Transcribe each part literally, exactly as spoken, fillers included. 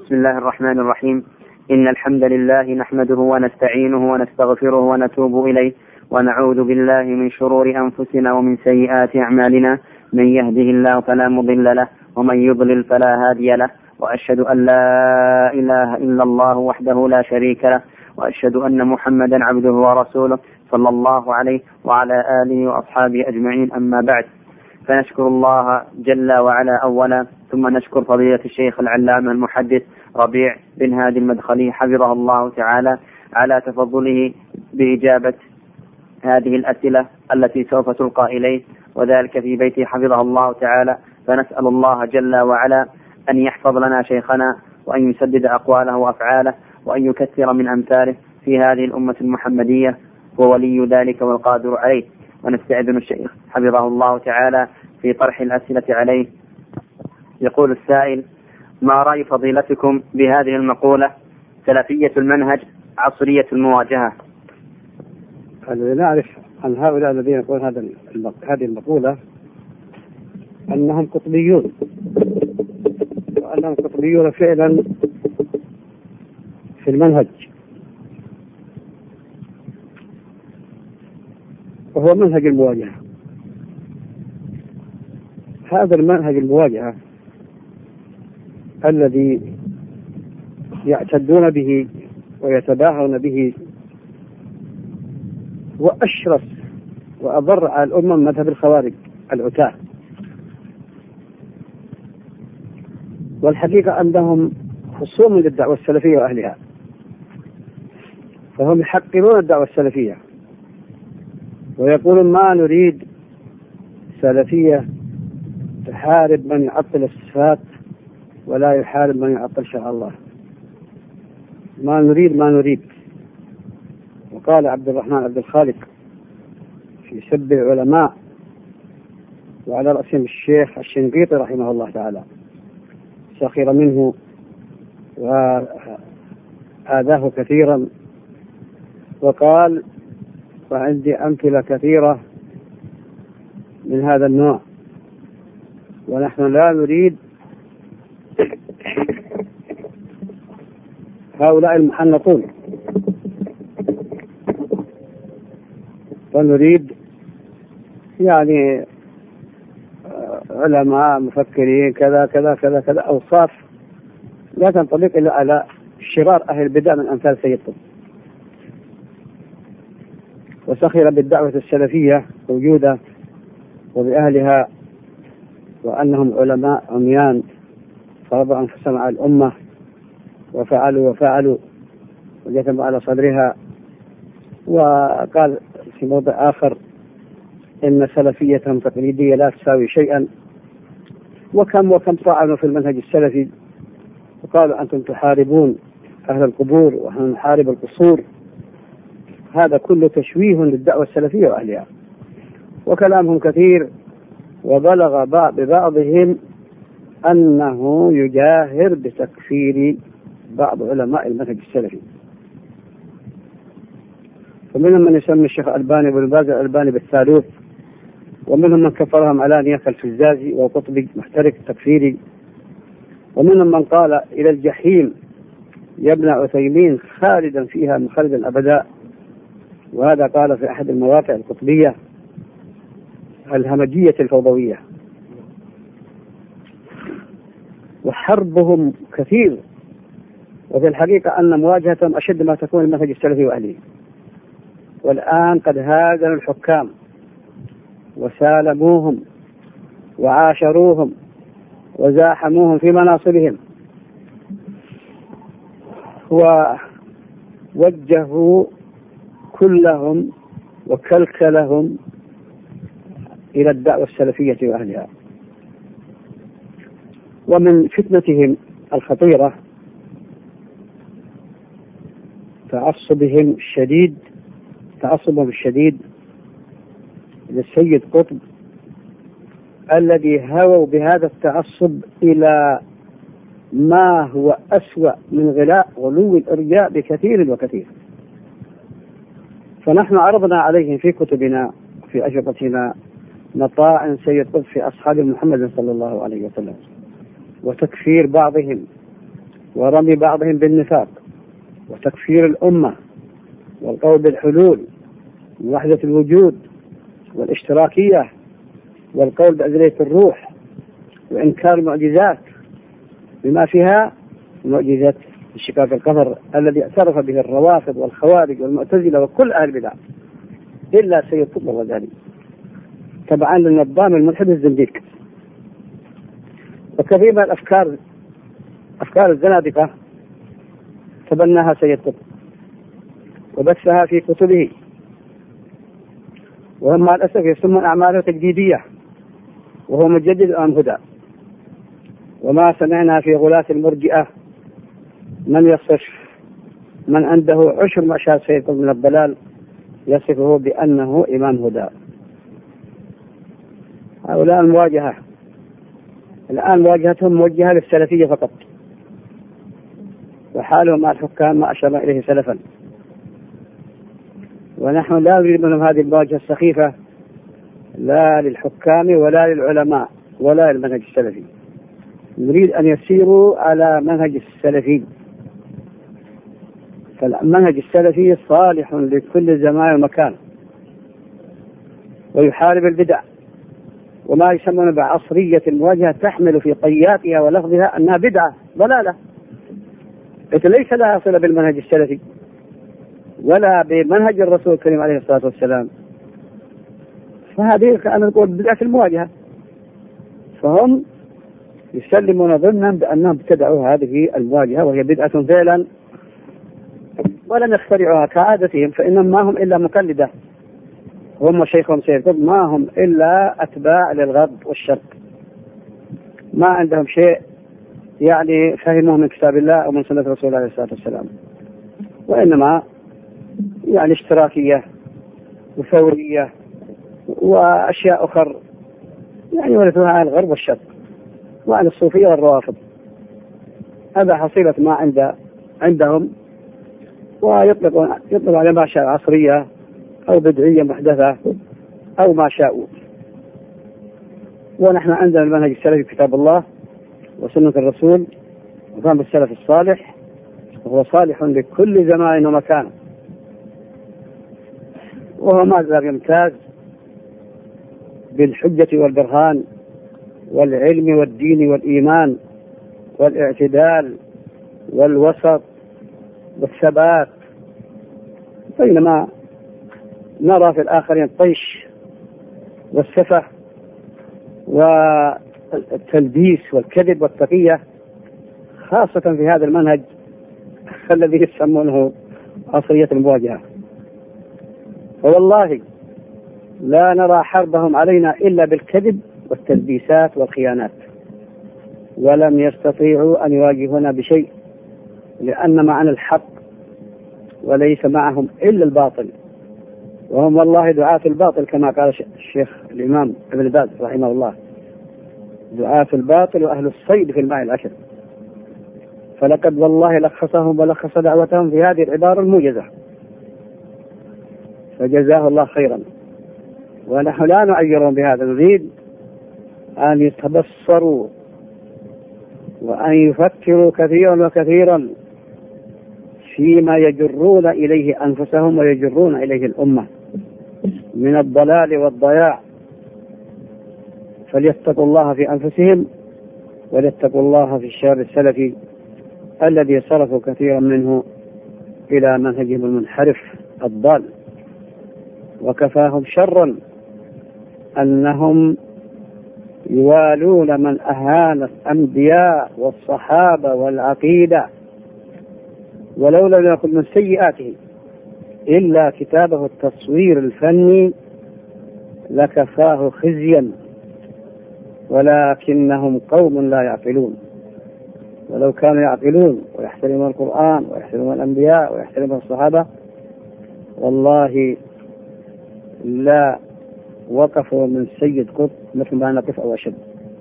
بسم الله الرحمن الرحيم. إن الحمد لله نحمده ونستعينه ونستغفره ونتوب إليه ونعوذ بالله من شرور أنفسنا ومن سيئات أعمالنا. من يهده الله فلا مضل له ومن يضلل فلا هادي له، وأشهد أن لا إله إلا الله وحده لا شريك له، وأشهد أن محمدا عبده ورسوله صلى الله عليه وعلى آله وأصحابه أجمعين. أما بعد، فنشكر الله جل وعلا أولا، ثم نشكر فضيلة الشيخ العلامة المحدث ربيع بن هادي المدخلي حفظه الله تعالى على تفضله بإجابة هذه الأسئلة التي سوف تلقى إليه، وذلك في بيته حفظه الله تعالى. فنسأل الله جل وعلا أن يحفظ لنا شيخنا، وأن يسدد أقواله وأفعاله، وأن يكثر من أمثاله في هذه الأمة المحمدية، وولي ذلك والقادر عليه. ونستأذن الشيخ حفظه الله تعالى في طرح الأسئلة عليه. يقول السائل: ما رأي فضيلتكم بهذه المقولة: سلفية المنهج عصرية المواجهة؟ الذي نعرف عن هؤلاء الذين يقولون هذا هذه المقولة أنهم قطبيون، وأنهم قطبيون فعلا في المنهج، وهو منهج المواجهة. هذا المنهج المواجهة الذي يعتدون به ويتباهون به وأشرس وأضر على الأمة من مذهب الخوارج العتاة. والحقيقة أنهم خصوم للدعوة السلفية وأهلها، فهم يحقرون الدعوة السلفية ويقولون: ما نريد سلفية تحارب من يعطل الصفات ولا يحارب من يعطل شرع الله. ما نريد ما نريد. وقال عبد الرحمن عبد الخالق في سب العلماء، وعلى رأسهم الشيخ الشنقيطي رحمه الله تعالى، سخر منه وآذاه كثيرا، وقال: وعندي أمثلة كثيرة من هذا النوع، ونحن لا نريد هؤلاء المحنطون، ونريد يعني علماء مفكرين كذا كذا كذا كذا، أوصاف لا تنطبق إلا على شرار أهل البدع من أمثال سيد قطب. وسخر بالدعوة السلفية موجودة وبأهلها، وأنهم علماء عميان فرضوا أنفسهم على الأمة وفعلوا وفعلوا وجثموا على صدرها. وقال في موضع آخر: إن سلفيتهم تقليدية لا تساوي شيئا. وكم وكم طعنوا في المنهج السلفي وقالوا: أنتم تحاربون أهل القبور ونحن نحارب القصور. هذا كله تشويه للدعوة السلفية وأهلها، وكلامهم كثير. وبلغ ببعضهم أنه يجاهر بتكفير بعض علماء المنهج السلفي، فمنهم من يسمي الشيخ الألباني بن باز الألباني بالثالوث، ومنهم من كفرهم علانية كالفزازي وقطبي محترك تكفيري، ومنهم من قال: إلى الجحيم يا ابن عثيمين خالدا فيها مخلدا أبدا. وهذا قال في أحد المواقع القطبية الهمجية الفوضوية. وحربهم كثير، وفي الحقيقة أن مواجهتهم أشد ما تكون المنهج السلفي وأهله. والآن قد هاجروا الحكام وسالموهم وعاشروهم وزاحموهم في مناصبهم، ووجهوا كلهم وكلكلهم إلى الدعوة السلفية وأهلها. ومن فتنتهم الخطيرة تعصبهم الشديد تعصبهم الشديد للسيد قطب، الذي هووا بهذا التعصب إلى ما هو أسوأ من غلاء غلو الإرجاء بكثير وكثير. فنحن عرضنا عليهم في كتبنا في أشرطتنا مطاعن سيد قطب في أصحاب محمد صلى الله عليه وسلم، وتكفير بعضهم ورمي بعضهم بالنفاق وتكفير الأمة والقول بالحلول ووحدة الوجود والاشتراكية والقول بأذرية الروح وإنكار المعجزات بما فيها معجزة انشقاق القمر الذي اعترف به الروافض والخوارج والمعتزلة وكل أهل البدع إلا سيد قطب الغزالي تبعا للنظام الملحد الزنديق. وكثير من الأفكار أفكار الزنادقة تبناها سيد قطب وبثها في كتبه، وهم مع الأسف يسمون أعماله تجديدية وهو مجدد أم هدى. وما سمعنا في غلاة المرجئة من يصف من عنده عشر ما شاء سيد قطب من الضلال يصفه بأنه إمام هدى. هؤلاء المواجهة الآن مواجهتهم موجهة للسلفية فقط، وحالهم مع الحكام ما أشرنا إليه سلفا، ونحن لا نريد منهم هذه المواجهة السخيفة لا للحكام ولا للعلماء ولا للمنهج السلفي. نريد أن يسيروا على منهج السلفي، فالمنهج السلفي صالح لكل زمان ومكان ويحارب البدع، وما يسمون بعصرية المواجهة تحمل في طياتها ولفظها أنها بدعة ضلالة ليس لها صلة بالمنهج السلفي ولا بمنهج الرسول الكريم عليه الصلاة والسلام، فهذه كأن نقول بدعة المواجهة. فهم يسلمون ظنا بأنهم ابتدعوا هذه المواجهة وهي بدعة فعلا ولم يخترعوها كعادتهم، فإنهم ما هم إلا مقلدة، هم شيخهم سيد قطب ما هم إلا أتباع للغرب والشرق، ما عندهم شيء يعني فهموه من كتاب الله أو من سنة رسول الله عليه الصلاة والسلام، وإنما يعني اشتراكية وثورية وأشياء أخرى يعني ورثوها عن الغرب والشرق وعن الصوفية والروافض. هذا حصيلة ما عند عندهم، ويطلقون يطلق على ما شاء عصرية أو بدعية محدثة أو ما شاءوا. ونحن عندنا المنهج السلفي كتاب الله وسنة الرسول وفهم السلف الصالح، وهو صالح لكل زمان ومكان، وهو ما زال يمتاز بالحجة والبرهان والعلم والدين والإيمان والاعتدال والوسط والثبات، بينما نرى في الآخرين الطيش والسفه والتلبيس والكذب والتقية، خاصة في هذا المنهج الذي يسمونه عصرية المواجهة. فوالله لا نرى حربهم علينا إلا بالكذب والتلبيسات والخيانات، ولم يستطيعوا أن يواجهونا بشيء، لأن معنا الحق وليس معهم إلا الباطل، وهم والله دعاة الباطل كما قال الشيخ الإمام ابن باز رحمه الله، دعاة الباطل وأهل الصيد في الماء العشر. فلقد والله لخصهم ولخص دعوتهم في هذه العبارة الموجزة، فجزاه الله خيرا. ونحن لا نعيرهم بهذا، نريد أن يتبصروا وأن يفكروا كثيرا وكثيرا فيما يجرون إليه أنفسهم ويجرون إليه الأمة من الضلال والضياع، فليتقوا الله في أنفسهم وليتقوا الله في الشر السلفي الذي صرفوا كثيرا منه إلى منهجهم المنحرف الضال. وكفاهم شرا أنهم يوالون من أهان الأنبياء والصحابة والعقيدة، ولولا لم يكن من سيئاته إلا كتابه التصوير الفني لكفاه خزيا، ولكنهم قوم لا يعقلون. ولو كانوا يعقلون ويحترمون القرآن ويحترمون الأنبياء ويحترمون الصحابة والله لا وقفوا من سيد قطب مثل ما نقف أو أشد،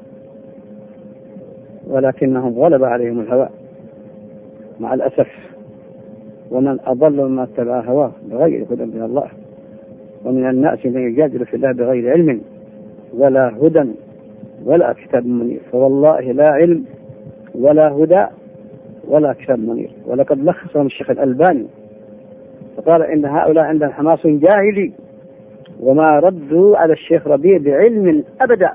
ولكنهم غلب عليهم الهوى مع الأسف. ومن أضل مما اتبع هواه بغير هدى من الله، ومن الناس من يجادل في الله بغير علم ولا هدى ولا كتاب منير. فوالله لا علم ولا هدى ولا كتاب منير. ولقد لخصهم الشيخ الألباني فقال إن هؤلاء عندهم حماس جاهلي وما ردوا على الشيخ ربيع بعلم أبدا.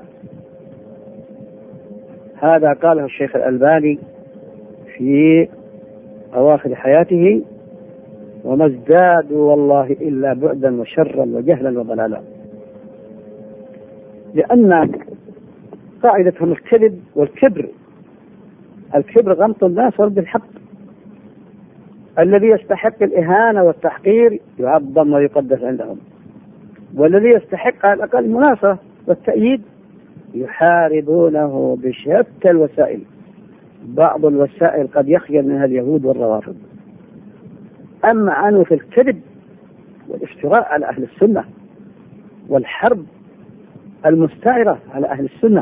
هذا قاله الشيخ الألباني في أواخر حياته، وما ازدادوا والله إلا بعدا وشرا وجهلا وضلالا، لأن قاعدتهم الكذب والكبر. الكبر غمط الناس ورد الحق. الذي يستحق الإهانة والتحقير يعظم ويقدس عندهم، والذي يستحق على الأقل المناصرة والتأييد يحاربونه بشتى الوسائل. بعض الوسائل قد يخجل منها اليهود والروافض. أما عنف الكذب والافتراء على أهل السنة والحرب المستعرة على أهل السنة،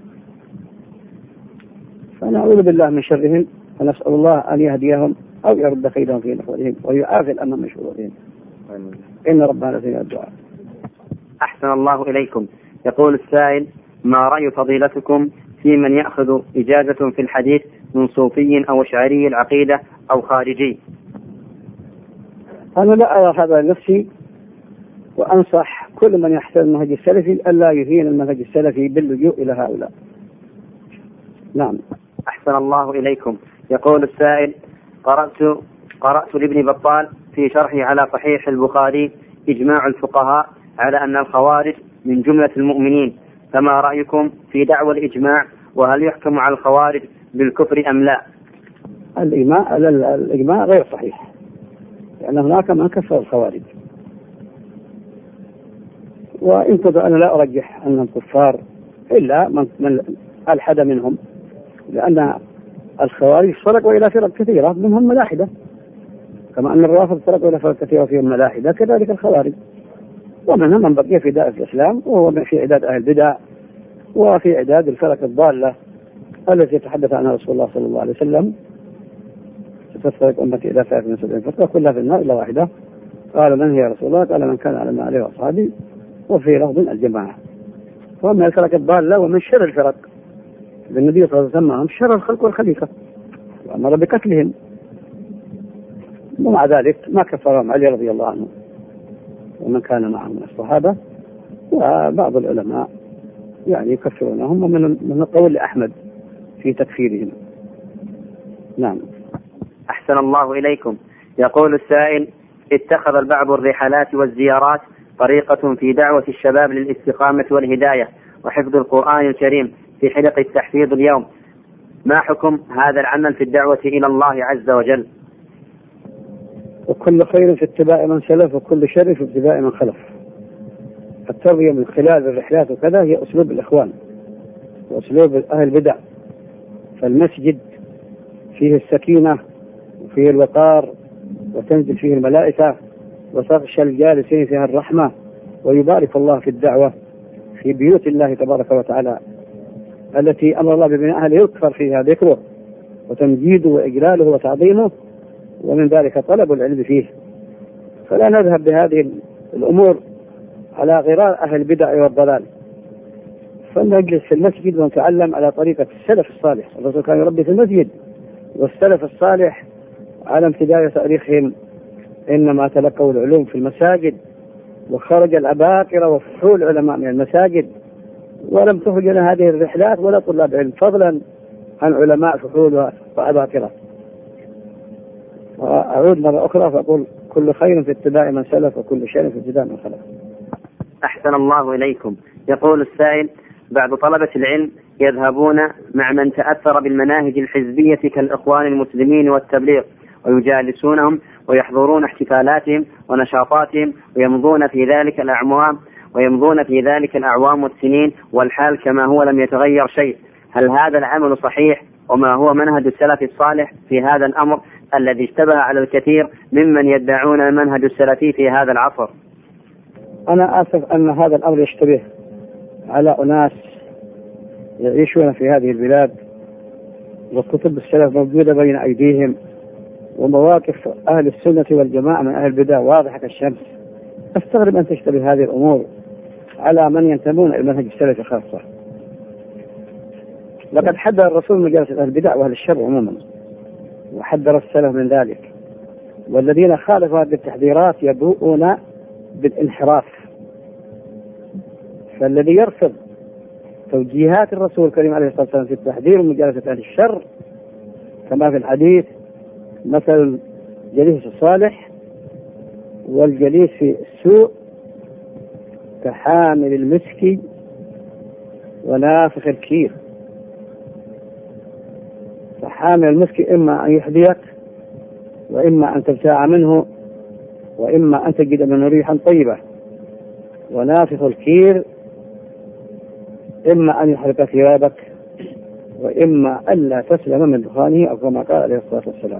فنعوذ بالله من شرهم ونسأل الله أن يهديهم أو يرد كيدهم في نحورهم ويعافي الأمر من شرورهم. إن ربنا لسميع الدعاء. أحسن الله إليكم. يقول السائل: ما رأي فضيلتكم في من يأخذ إجازة في الحديث من صوفي أو أشعري العقيدة أو خارجي؟ أنا لا أرى هذا نفسي، وأنصح كل من يحترم المنهج السلفي ألا يهين المنهج السلفي باللجوء إلى هؤلاء. نعم. أحسن الله إليكم. يقول السائل: قرأت قرأت لابن بطال في شرحه على صحيح البخاري إجماع الفقهاء على أن الخوارج من جملة المؤمنين، فما رأيكم في دعوى الإجماع؟ وهل يحكم على الخوارج بالكفر أم لا؟ الإجماع الإجماع غير صحيح، لأن هناك من كفر الخوارج، وإن كنت أنا لا أرجح أنهم كفار إلا من, من ألحد منهم، لأن الخوارج فرقوا إلى فرق كثيرة منهم ملاحدة، كما أن الرافض فرقوا إلى فرق كثيرة فيهم ملاحدة، كذلك الخوارج. ومنهم من بقي في دائرة الإسلام، وهو في عداد أهل البدع وفي عداد الفرق الضالة التي يتحدث عنها رسول الله صلى الله عليه وسلم: ستفترق أمتي إلى ثلاث من سبعين فرقة كلها في النار إلا واحدة. قال: من هي يا رسول الله؟ قال: من كان على ما عليه وأصحابه. وفي لفظ الجماعة. ومن الفرق الضالة ومن شر الفرق، النبي صلى الله عليه وسلم شر الخلق والخليقة وأمر بقتلهم، ومع ذلك ما كفرهم علي رضي الله عنه ومن كان معه من الصحابة. وبعض العلماء يعني يكفرونهم، ومن من قول لأحمد في تكفيرهم. نعم. أحسن الله إليكم. يقول السائل: اتخذ البعض الرحلات والزيارات طريقة في دعوة الشباب للاستقامة والهداية وحفظ القرآن الكريم في حلق التحفيظ اليوم، ما حكم هذا العمل في الدعوة إلى الله عز وجل؟ وكل خير في اتباع من سلف، وكل شر في اتباع من خلف. التربية من خلال الرحلات وكذا هي أسلوب الإخوان وأسلوب أهل البدع. فالمسجد فيه السكينة وفيه الوقار، وتنزل فيه الملائكة، وتغشى الجالسين فيها الرحمة، ويبارك الله في الدعوة في بيوت الله تبارك وتعالى التي أمر الله ببنائها ليذكر فيها ذكره وتمجيده وإجلاله وتعظيمه، ومن ذلك طلب العلم فيه. فلا نذهب بهذه الأمور على غرار أهل البدع والضلال، فنجلس في المسجد ونتعلم على طريقة السلف الصالح. الرسول كان يربي في المسجد، والسلف الصالح على امتداد تاريخهم إنما تلقوا العلوم في المساجد، وخرج العباقرة وفحول العلماء من المساجد، ولم تخرج لنا هذه الرحلات ولا طلاب علم، فضلا عن علماء فحول وعباقرة. وأعود مرة أخرى فأقول: كل خير في اتباع من سلف، وكل شر في اتباع من خلف. أحسن الله إليكم. يقول السائل: بعض طلبة العلم يذهبون مع من تأثر بالمناهج الحزبية كالإخوان المسلمين والتبليغ، ويجالسونهم ويحضرون احتفالاتهم ونشاطاتهم، ويمضون في ذلك الأعوام ويمضون في ذلك الأعوام والسنين والحال كما هو لم يتغير شيء. هل هذا العمل صحيح؟ وما هو منهج السلف الصالح في هذا الأمر الذي اشتبه على الكثير ممن يدعون المنهج السلفي في هذا العصر؟ أنا آسف أن هذا الأمر يشتبه على أناس يعيشون في هذه البلاد، وكتب السلف موجودة بين أيديهم، ومواقف أهل السنة والجماعة من أهل البدع واضحة كالشمس. أستغرب أن تشتبه هذه الأمور على من ينتمون إلى المنهج السلفي خاصة. لقد حذر الرسول من مجالس أهل البدع وأهل الشر عموما، وحذر السلف من ذلك، والذين خالفوا هذه التحذيرات يبوؤون بالانحراف. فالذي يرفض توجيهات الرسول الكريم عليه الصلاة والسلام في التحذير من مجالسة أهل الشر كما في الحديث مثل الجليس الصالح والجليس في السوء كحامل المسك ونافخ الكير. فحامل المسك إما أن يحذيك وإما أن تبتاع منه وإما أن تجد منه ريحا طيبة، ونافخ الكير إما أن يحرق ثيابك وإما ألا تسلم من دخانه أو كما قال عليه الصلاة والسلام.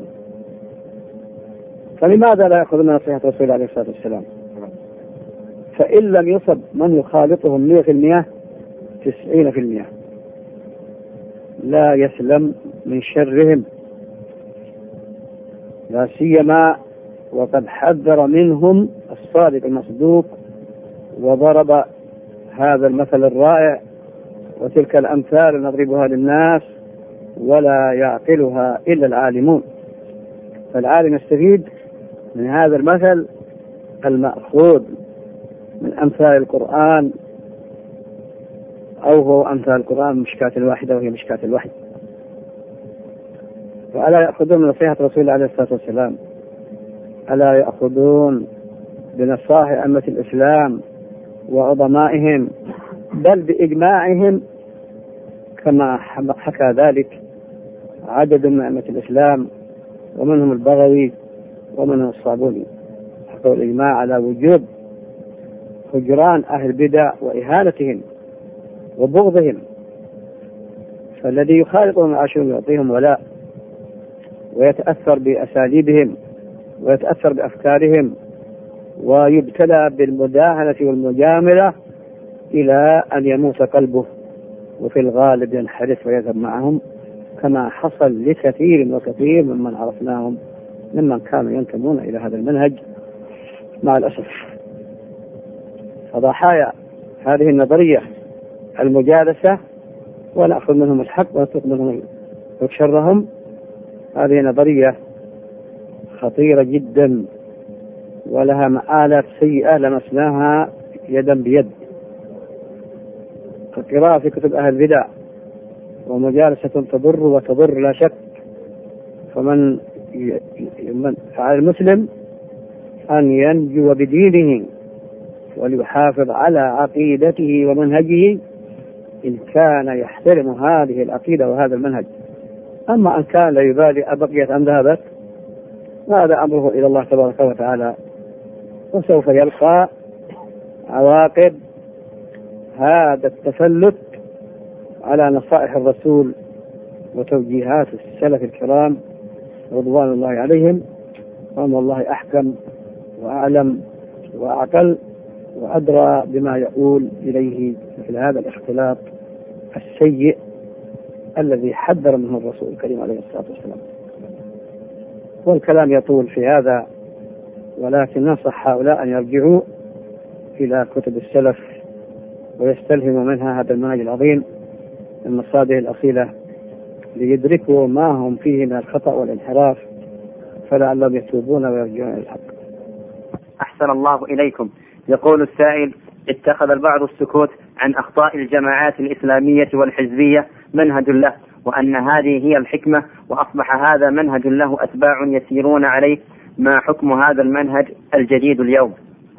فلماذا لا يأخذ من نصيحة الرسول عليه الصلاة والسلام؟ فإن لم يصب من يخالطهم مئة في المئة تسعين في المئة لا يسلم من شرهم، لا سيما وقد حذر منهم الصادق المصدوق وضرب هذا المثل الرائع وتلك الأمثال نضربها للناس ولا يعقلها إلا العالمون. فالعالم يستفيد من هذا المثل المأخوذ من أمثال القرآن، أو هو أمثال القرآن مشكاة الواحدة وهي مشكاة الوحي. فألا يأخذون من نصيحة رسول الله عليه الصلاة والسلام؟ ألا يأخذون بنصائح أئمة الإسلام وعظمائهم بل بإجماعهم كما حكى ذلك عدد من أئمة الإسلام ومنهم البغوي ومنهم الصابوني، حكوا الإجماع على وجوب هجران أهل البدع وإهانتهم وبغضهم. فالذي يخالطهم العاشرون يعطيهم ولاء ويتأثر بأساليبهم ويتأثر بأفكارهم ويبتلى بالمداهنة والمجاملة إلى أن يموت قلبه، وفي الغالب ينحرف ويذهب معهم كما حصل لكثير وكثير ممن عرفناهم ممن كانوا ينتمون إلى هذا المنهج مع الأسف. فضحايا هذه النظرية المجالسة ونأخذ منهم الحق ونترك منهم شرهم، هذه نظرية خطيرة جدا ولها مآلات سيئة لمسناها يدا بيد. القراءة في كتب أهل البدع ومجالسة تضر وتضر لا شك، فمن فعلى المسلم أن ينجو بدينه وليحافظ على عقيدته ومنهجه إن كان يحترم هذه العقيدة وهذا المنهج. أما أن كان لا يبالي أبقيت أم ذهبت هذا أمره إلى الله تبارك وتعالى، وسوف يلقى عواقب هذا التفلت على نصائح الرسول وتوجيهات السلف الكرام رضوان الله عليهم، وأن الله أحكم وأعلم وأعقل وأدرى بما يقول إليه مثل هذا الاختلاط السيء الذي حذر منه الرسول الكريم عليه الصلاة والسلام. والكلام يطول في هذا، ولكن ننصح هؤلاء أن يرجعوا إلى كتب السلف ويستلهموا منها هذا المنهج العظيم من مصادر الأصيلة ليدركوا ما هم فيه من الخطأ والانحراف، فلعلهم يتوبون ويرجعون إلى الحق. أحسن الله إليكم. يقول السائل: اتخذ البعض السكوت عن أخطاء الجماعات الإسلامية والحزبية منهج له، وأن هذه هي الحكمة، وأصبح هذا منهج له أتباع يسيرون عليه. ما حكم هذا المنهج الجديد اليوم؟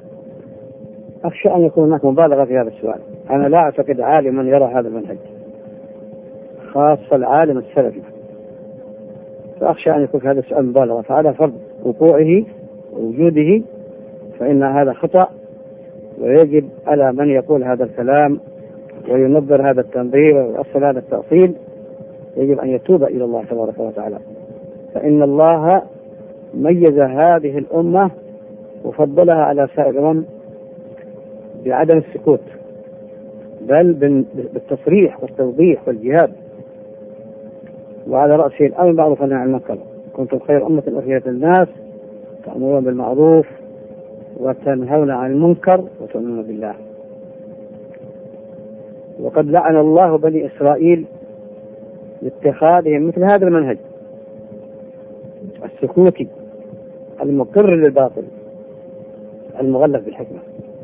أخشى أن يكون هناك مبالغة في هذا السؤال. أنا لا أعتقد عالما يرى هذا المنهج، خاصة العالم السلفي، فأخشى أن يكون في هذا السؤال مبالغة. فعلى فرض وقوعه ووجوده فإن هذا خطأ، ويجب على من يقول هذا الكلام وينظر هذا التنظير ويؤصل هذا التأصيل يجب أن يتوب إلى الله تبارك وتعالى، فإن الله ميز هذه الأمة وفضلها على سائر الأمم بعدم السكوت، بل بالتصريح والتوضيح والجهاد، وعلى رأسه الأمر بالمعروف والنهي عن المنكر. كنتم خير أمة أخرجت للناس تأمرون بالمعروف وتنهون عن المنكر وتؤمنون بالله. وقد لعن الله بني إسرائيل لاتخاذهم مثل هذا المنهج، السكوتي المقر للباطل المغلف بالحكمة.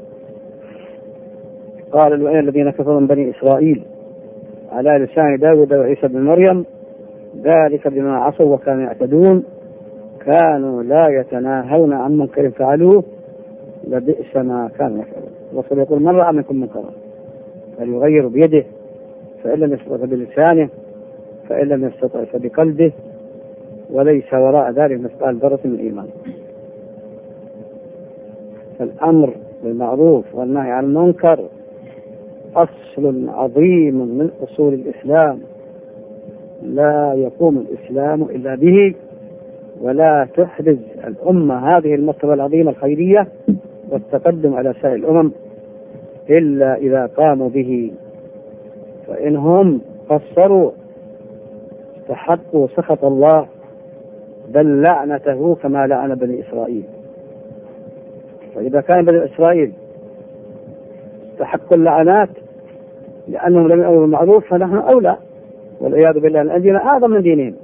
قال وإن الذين كفروا من بني إسرائيل على لسان داود وعيسى بن مريم ذلك بما عصوا وكانوا يعتدون كانوا لا يتناهون عن منكر فعلوه لبئس ما كانوا يفعلون. الرسول يقول من رأى منكم منكرا فليغير بيده فإن لم يستطع بلسانه فإن لم يستطع فبقلبه وليس وراء ذلك مثقال ذرة من الإيمان. فالأمر بالمعروف والنهي عن المنكر أصل عظيم من أصول الإسلام لا يقوم الإسلام إلا به، ولا تحرز الأمة هذه المرتبة العظيمة الخيرية والتقدم على سائر الأمم إلا إذا قاموا به، فإنهم قصروا استحقوا سخط الله بل لعنته كما لعن بني إسرائيل. فإذا كان بني إسرائيل استحقوا اللعنات لأنهم لم يأمروا بالمعروف فنحن أولى والعياذ بالله أن الدين أعظم من دينهم.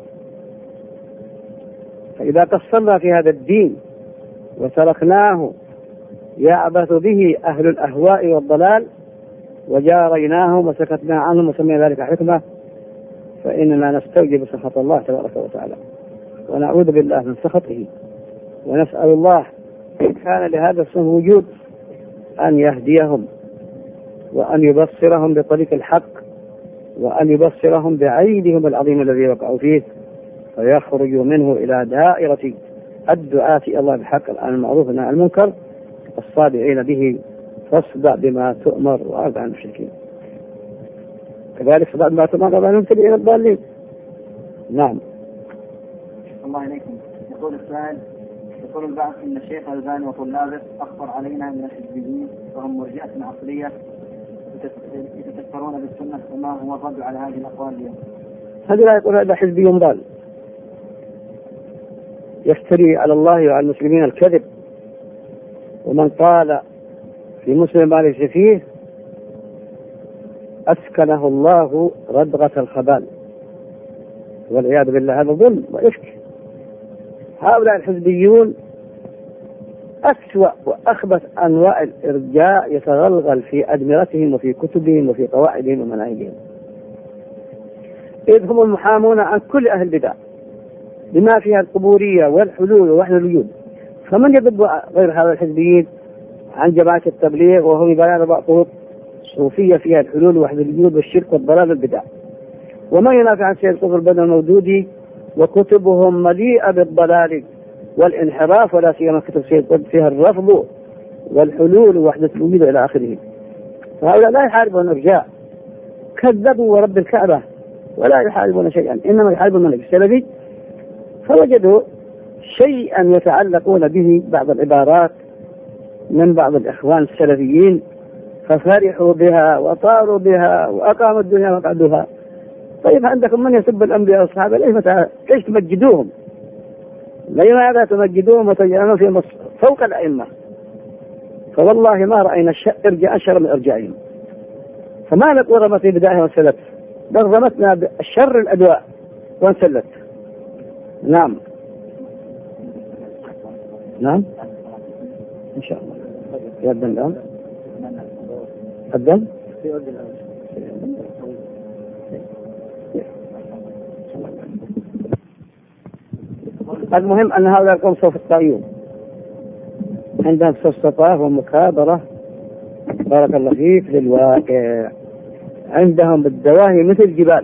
فإذا قصرنا في هذا الدين وتركناه يعبث به أهل الأهواء والضلال وجاريناهم وسكتنا عنهم وسمينا ذلك حكمة فإننا نستوجب سخط الله تبارك وتعالى ونعوذ بالله من سخطه، ونسأل الله إن كان لهذا الصنف وجود أن يهديهم وأن يبصرهم بطريق الحق وأن يبصرهم بعيدهم العظيم الذي وقعوا فيه فيخرجوا منه إلى دائرة الدعاة إلى الله بحق عن المعروف والنهي عن المنكر الصادعين به فاصدع بما تؤمر وأعرض عن المشركين. كذلك صدع بما تؤمر وأعرض عن المبتدئين الضالين. نعم. الله إليكم. يقول السائل يقول البعض إن الشيخ الألباني وطلابه أخبر علينا من الحزبيين وهم مرجئة عقلية يتكفرون بالسنة، وما هو الرد على هذه الأقوال اليوم؟ هذا لا يقول هذا حزبي ضال يفتري على الله وعلى المسلمين الكذب، ومن قال في مسلم ما ليس فيه أسكنه الله ردغة الخبال والعياذ بالله. هذا ظلم وإفك. هؤلاء الحزبيون أسوأ وأخبث أنواع الإرجاء يتغلغل في أدمرتهم وفي كتبهم وفي قواعدهم ومناهجهم، إذ هم المحامون عن كل أهل البدع بما فيها القبورية والحلول ووحدة الوجود. فمن يضب غير هؤلاء الحزبيين عن جماعة التبليغ وهم بيان بعضهم صوفية فيها الحلول ووحدة الوجود والشرك والضلال والبدع؟ ومن ينافع عن سيد قطب البدر المودودي وكتبهم مليئة بالضلال والانحراف، ولا سيما كتب سيد قطب فيها الرفض والحلول ووحدة الوجود إلى آخره. فهؤلاء لا يحاربون الإرجاء، كذبوا ورب الكعبة ولا يحاربون شيئا، إنما يحاربون المنهج السلفي. فوجدوا شيئا يتعلقون به بعض العبارات من بعض الإخوان السلفيين ففرحوا بها وطاروا بها وأقاموا الدنيا وقعدوها. طيب عندكم من يسب الأنبياء والصحابة ليش تمجدوهم؟ لماذا تمجدوهم وتجعلون في مصر فوق الأئمة؟ فوالله ما رأينا إرجاء أشر من إرجائهم. فما نقول في بداية وانسلت، بل رمتنا بالشر الأدواء وانسلت. نعم نعم إن شاء الله. يبدأ الآن أبدأ. المهم أن هؤلاء القوم سوف يطغون، عندهم سفسطة ومكابرة بارك الله فيك للواقع، عندهم بالدواهي مثل الجبال،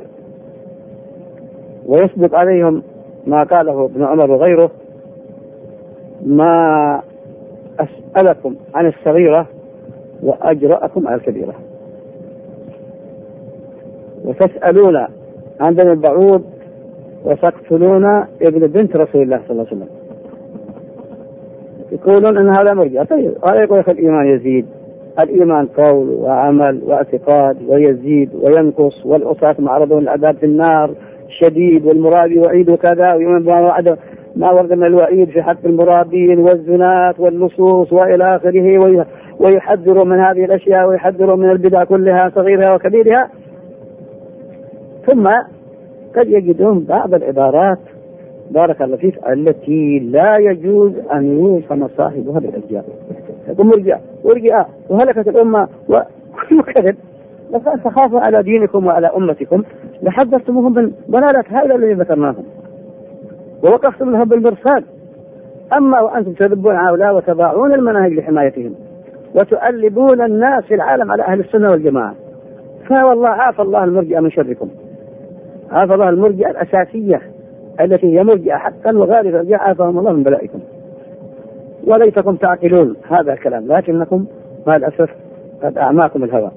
ويصدق عليهم ما قاله ابن عمر وغيره: ما أسألكم عن الصغيرة وأجرأكم على الكبيرة، وتسألون عن دم البعوض وتقتلون ابن بنت رسول الله صلى الله عليه وسلم. يقولون أن هذا مرجع. طيب هذا يقول لك الإيمان يزيد، الإيمان قول وعمل واعتقاد ويزيد وينقص، والعصاة معرضون للعذاب في النار شديد، والمرابي وعيد وكذا، ويؤمن بما ما ورد من الوعيد في حق المرابين والزنات واللصوص وإلى آخره، ويحذروا من هذه الأشياء ويحذروا من البدع كلها صغيرها وكبيرها. ثم قد يجدون بعض العبارات بارك الله فيك التي لا يجوز أن يوصم صاحبها بالأشجار. ثم ارجع وارجع وهلكت الأمة وكل كذب. لقد تخافوا على دينكم وعلى أمتكم لحذرتموهم من ضلالة هؤلاء الذين ذكرناهم ووقفتم لهم بالمرصاد. أما وأنتم تذبون هؤلاء وتضاعون المناهج لحمايتهم وتؤلبون الناس في العالم على أهل السنة والجماعة، فوالله عافى الله المرجئة من شركم، عافى الله المرجئة الأساسية التي هي مرجئة حقا وغالبا عافاهم الله من بلائكم. وليتكم تعقلون هذا الكلام، لكنكم مع الأسف قد أعماكم الهوى.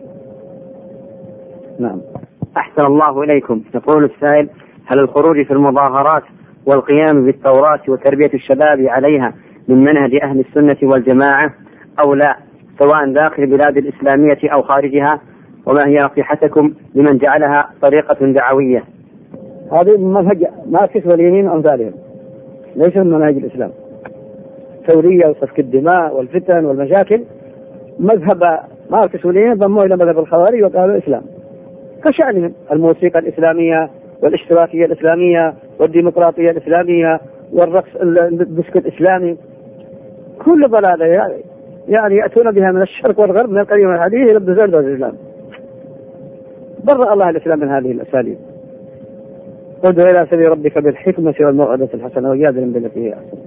نعم. أحسن الله إليكم. يقول السائل: هل الخروج في المظاهرات والقيام بالثورات وتربية الشباب عليها من منهج أهل السنة والجماعة أو لا، سواء داخل البلاد الإسلامية أو خارجها؟ وما هي نصيحتكم لمن جعلها طريقة دعوية؟ هذه منهج ماركس واليمين وأمثالهم، ليس من منهج الإسلام. ثورية وسفك الدماء والفتن والمشاكل مذهب ماركس واليمين ضموا إلى مذهب الخوارج وقالوا الإسلام كشأنهم. الموسيقى الإسلامية والاشتراكية الإسلامية والديمقراطية الإسلامية والرقص الديسكو الإسلامي، كل ضلالة يعني يأتون بها من الشرق والغرب من القديم والحديث إلى الدول الإسلام. برأ الله الإسلام من هذه الأساليب. ادع إلى سبيل ربك بالحكمة والموعظة الحسنة وجادل بالتي هي أحسن.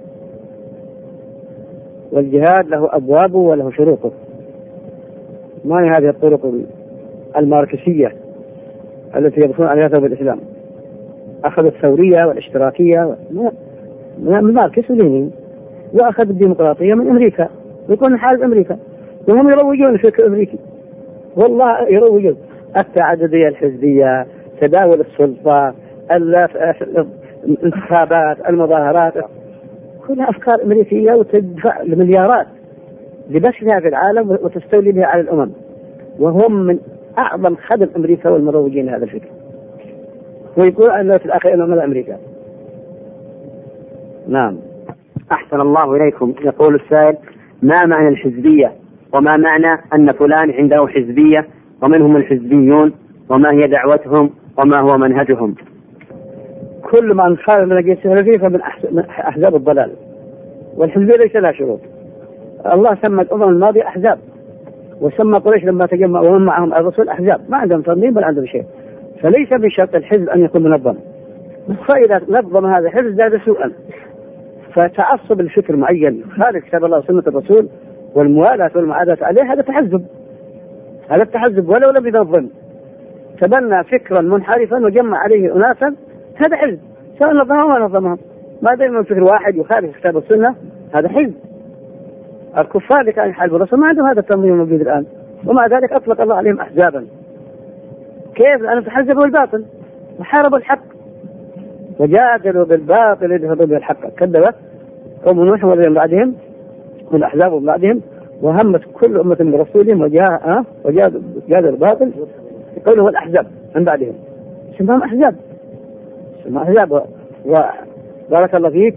والجهاد له أبوابه وله شروطه، ما هي هذه الطرق الماركسية التي يبحثون عليها ثوب الإسلام؟ أخذ الثورية والاشتراكية من ماركس ولينين، وأخذ الديمقراطية من أمريكا ويكون حالف أمريكا، وهم يروجون الفكر الأمريكي. والله يروجون التعددية الحزبية، تداول السلطة، الانتخابات، المظاهرات، كلها أفكار أمريكية وتدفع المليارات لبثها في العالم وتستولي بها على الأمم، وهم من أعظم خدم أمريكا والمروجين هذا الفكر، ويقول أنه في الآخر إنه من أمريكا. نعم. أحسن الله إليكم. يقول السائل: ما معنى الحزبية؟ وما معنى أن فلان عنده حزبية؟ ومن هم الحزبيون؟ وما هي دعوتهم؟ وما هو منهجهم؟ كل من خالف منهج السلفية فمن أحزاب الضلال، والحزبية ليس لها شروط. الله سمى الأمم الماضية أحزاب، وسمى قريش لما تجمعوا وهم معهم الرسول أحزاب، ما عندهم تنظيم بل عندهم شيء. فليس بشرط الحزب أن يكون منظم، فإذا نظم هذا الحزب زاد سوءا. فتعصب الفكر معين خارج كتاب الله وسنة الرسول والموالاة والمعاداة عليه، هذا تحزب، هذا التحزب ولو لم ينظم. تبنى فكرا منحرفا وجمع عليه أناسا، هذا حزب، سواء نظمهم أو نظمهم، ما دام فكر واحد يخالف كتاب السنة هذا حزب. الكفار اللي كانوا يحاربوا الرسول ما عندهم هذا التنظيم الموجود الآن، ومع ذلك أطلق الله عليهم أحزابا. كيف؟ لأنهم تحزبوا الباطل وحاربوا الحق وجادلوا بالباطل ليدحضوا به الحق. كذبت قوم نوح ومن بعدهم والأحزاب من بعدهم، وهمت كل أمة من رسولهم وجاء وجادلوا الباطل يقولوا الأحزاب من بعدهم، سماهم أحزاب، سماهم أحزاب. وبارك الله فيك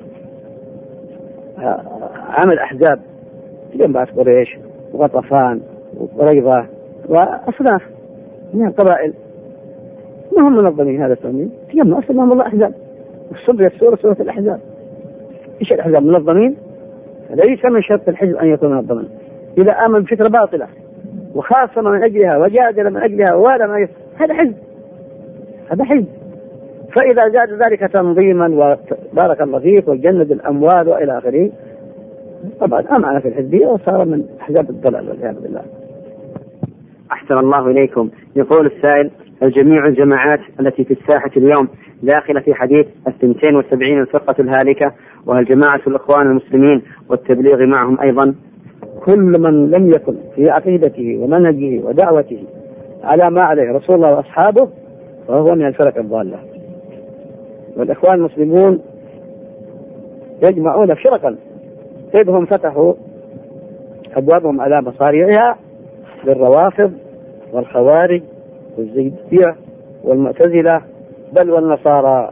عمل أحزاب جنبات قريش وغطفان وقريظة وأصناف من القبائل، ما هم منظمين هذا التنظيم، تجمع أصلا الله أحزاب. والصبر السورة سورة الأحزاب. إيش الأحزاب؟ منظمين؟ ليس من شرط الحزب أن يكون منظما. إذا آمن بفكرة باطلة وخاصم من أجلها وجادل من أجلها ولا ما يف... هذا حزب، هذا حزب. فإذا زاد ذلك تنظيما وبارك الله فيك وجند الأموال وإلى آخره، طبعا أمعنا في الحزبية وصار من أحزاب الضلال والعياذ بالله. أحسن الله إليكم. يقول السائل: الجميع الجماعات التي في الساحة اليوم داخلة في حديث الثنتين والسبعين الفرقة الهالكة، وهل جماعة الإخوان المسلمين والتبليغ معهم أيضا؟ كل من لم يكن في عقيدته ومنهجه ودعوته على ما عليه رسول الله وأصحابه فهو من الفرق الضالة. والإخوان المسلمون يجمعون فرقا، إذ هم فتحوا أبوابهم على مصاريعها للروافض والخوارج والزيدية والمعتزلة بل والنصارى،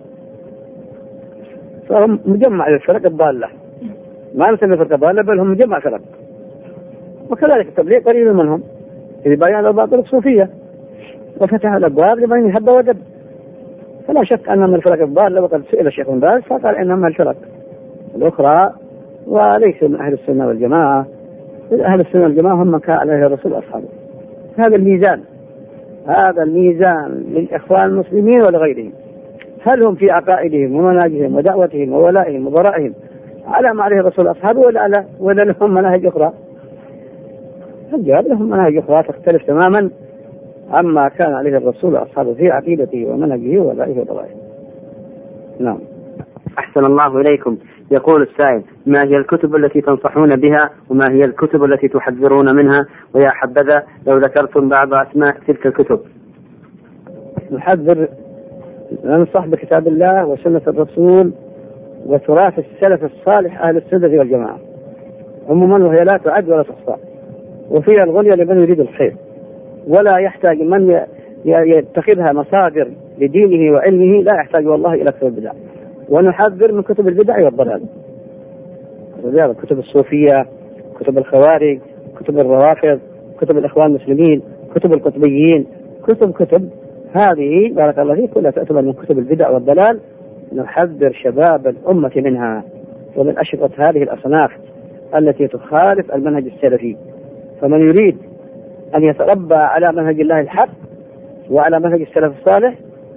فهم مجمع للفرق الضالة، ما نسمي فرق الضالة بل هم مجمع فرق. وكذلك التبليغ قليل منهم في بيان الباطل الصوفية، وفتح الأبواب لمن يحب ودب. فلا شك أنها من الفرق الضالة، وقد سئل الشيخ بن باز فقال إنها من الفرق الأخرى وليس من أهل السنة والجماعة. أهل السنة والجماعة هم من كان عليه الرسول وأصحابه. هذا الميزان، هذا الميزان للإخوان المسلمين ولغيرهم، هل هم في عقائدهم ومناهجهم ودعوتهم وولائهم وبرائهم على ما عليه الرسول وأصحابه ولا لا، ولا لهم مناهج أخرى؟ الجواب لهم مناهج أخرى تختلف تماما عما كان عليه الرسول وأصحابه في عقيدته ومنهجه وولائه وبرائه. نعم. أحسن الله إليكم. يقول السائل: ما هي الكتب التي تنصحون بها وما هي الكتب التي تحذرون منها؟ ويا حبذا لو ذكرتم بعض أسماء تلك الكتب. نحذر، ننصح بكتاب الله وسنة الرسول وتراث السلف الصالح أهل السنة والجماعة عموما، وهي لا تعد ولا تحصى، وفيها الغنية لمن يريد الخير، ولا يحتاج من يتخذها مصادر لدينه وعلمه، لا يحتاج والله إلى كتب البدع. ونحذر من كتب البدع والضلال، كتب الصوفية، كتب الخوارج، كتب الروافض، كتب الإخوان المسلمين، كتب القطبيين، كتب كتب هذه بارك الله فيك كلها تعتبر من كتب البدع والضلال. نحذر شباب الأمة منها ومن أشرطة هذه الأصناف التي تخالف المنهج السلفي. فمن يريد أن يتربى على منهج الله الحق وعلى منهج السلف الصالح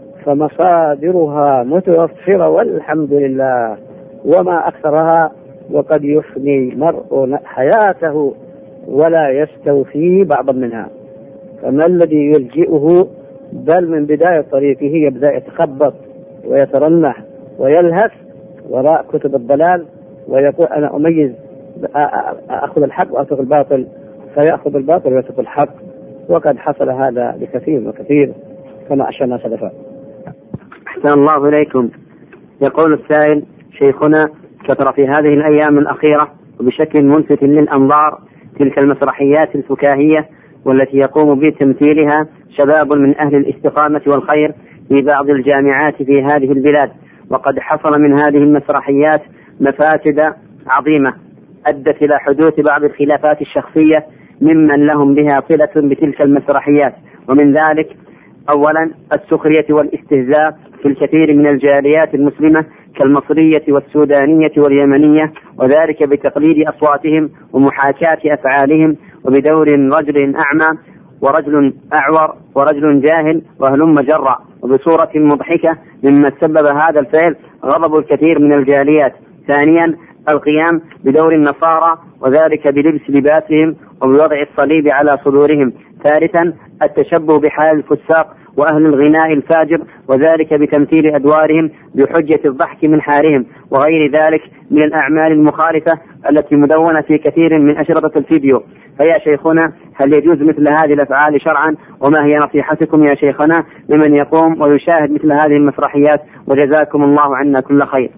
فمصادرها متوفرة والحمد لله، وما أكثرها، وقد يفني المرء حياته ولا يستوفي بعضا منها. فما الذي يلجئه بل من بداية طريقه يبدأ يتخبط ويترنح ويلهث وراء كتب الضلال ويقول أنا أميز، أخذ الحق وأترك الباطل، فيأخذ الباطل ويترك الحق، وقد حصل هذا لكثير وكثير كما أشرنا سلفا. أحسن الله إليكم. يقول السائل: شيخنا، كثر في هذه الأيام الأخيرة وبشكل ملفت للأنظار تلك المسرحيات الفكاهية والتي يقوم بتمثيلها شباب من أهل الاستقامة والخير في بعض الجامعات في هذه البلاد، وقد حصل من هذه المسرحيات مفاسد عظيمة أدت إلى حدوث بعض الخلافات الشخصية ممن لهم بها صلة بتلك المسرحيات. ومن ذلك أولا السخرية والاستهزاء في الكثير من الجاليات المسلمة كالمصرية والسودانية واليمنية، وذلك بتقليد أصواتهم ومحاكاة أفعالهم، وبدور رجل أعمى ورجل أعور ورجل جاهل وهلم جرا، وبصورة مضحكة مما سبب هذا الفعل غضب الكثير من الجاليات. ثانيا القيام بدور النصارى، وذلك بلبس لباسهم وبوضع الصليب على صدورهم. ثالثا التشبه بحال الفساق وأهل الغناء الفاجر، وذلك بتمثيل أدوارهم بحجة الضحك من حالهم، وغير ذلك من الأعمال المخالفة التي مدونة في كثير من أشرطة الفيديو. فيا شيخنا، هل يجوز مثل هذه الأفعال شرعا؟ وما هي نصيحتكم يا شيخنا لمن يقوم ويشاهد مثل هذه المسرحيات؟ وجزاكم الله عنا كل خير.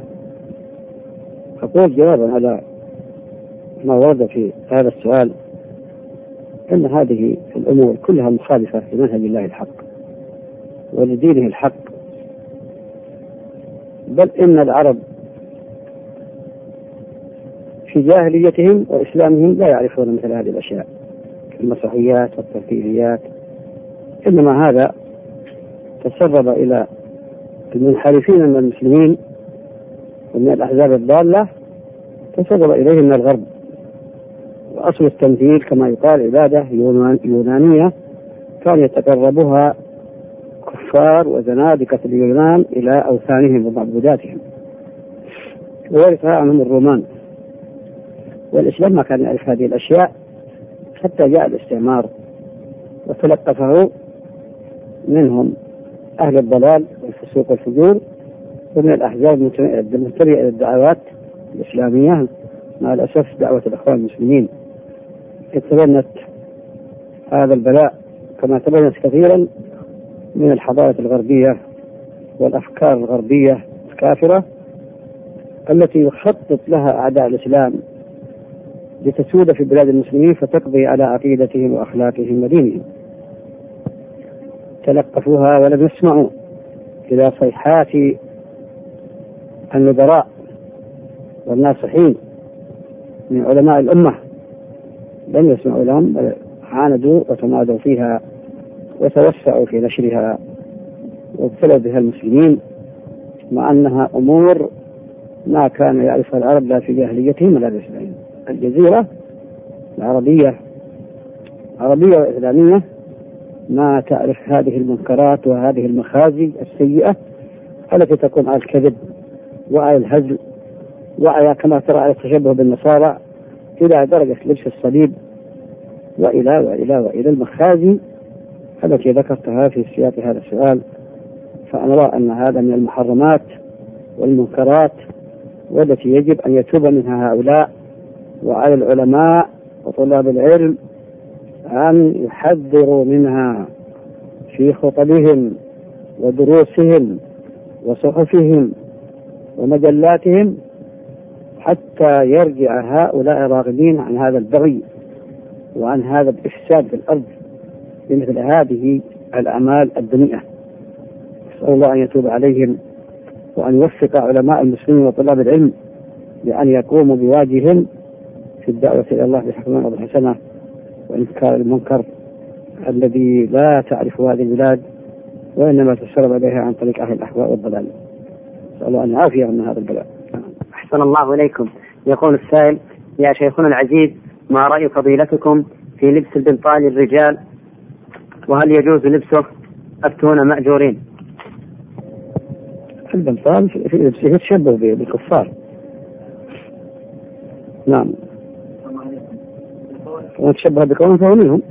أقول جوابا على ما ورد في هذا السؤال أن هذه الأمور كلها مخالفة لمنهج الله الحق ولدينه الحق، بل إن العرب في جاهليتهم وإسلامهم لا يعرفون مثل هذه الأشياء المسرحيات والترفيهيات، إنما هذا تسرب إلى المنحرفين من المسلمين ومن الأحزاب الضالة، تسرب إليهم من الغرب. وأصل التمثيل كما يقال عبادة يونانية كان يتقربها كفار وزنادقة اليونان إلى أوثانهم ومعبوداتهم، وورثها عنهم الرومان. والإسلام ما كان يعرف هذه الأشياء حتى جاء الاستعمار وتلقفه منهم أهل الضلال والفسوق والفجور ومن الأحزاب المنتمية إلى الدعوات الإسلامية. مع الأسف دعوة الأخوان المسلمين تبنت هذا البلاء كما تبنت كثيرا من الحضارة الغربية والأفكار الغربية الكافرة التي يخطط لها أعداء الإسلام لتسود في بلاد المسلمين فتقضي على عقيدتهم وأخلاقهم ودينهم. تلقفوها ولم يسمعوا إلى صيحات النظراء والناصحين من علماء الأمة، لم يسمعوا لهم بل عاندوا وتمادوا فيها وتوسعوا في نشرها وابتلوا بها المسلمين، مع أنها أمور ما كان يعرفها العرب لا في جاهليتهم ولا في إسلامهم. الجزيرة العربية عربية وإسلامية ما تعرف هذه المنكرات وهذه المخازي السيئة التي تكون على الكذب وعلى الهزل وعلى كما ترى على التشبه بالنصارى إلى درجة لبس الصليب وإلى وإلى وإلى المخازي التي ذكرتها في سياق هذا السؤال. فأنا أن هذا من المحرمات والمنكرات والتي يجب أن يتوب منها هؤلاء، وعلى العلماء وطلاب العلم أن يحذروا منها في خطبهم ودروسهم وصحفهم ومجلاتهم، حتى يرجع هؤلاء راغبين عن هذا البغي وعن هذا الإفساد في الأرض بمثل هذه الأعمال الدنيئة. أسأل الله أن يتوب عليهم وأن يوفق علماء المسلمين وطلاب العلم بأن يقوموا بواجبهم في الدعوة إلى الله بالحكمة والحسنة وإنكار المنكر الذي لا تعرف هذه البلاد وإنما تسرب عليها عن طريق أهل الأهواء والضلال. أسأل الله أن يعافيه من هذا البلاء. أحسن الله إليكم. يقول السائل: يا شيخنا العزيز، ما رأي فضيلتكم في لبس البنطال للرجال، وهل يجوز لبسه أفتون مأجورين؟ البنطال في لبسه يتشبه بالكفار. نعم، ومن تشبه بقوم فهو منهم.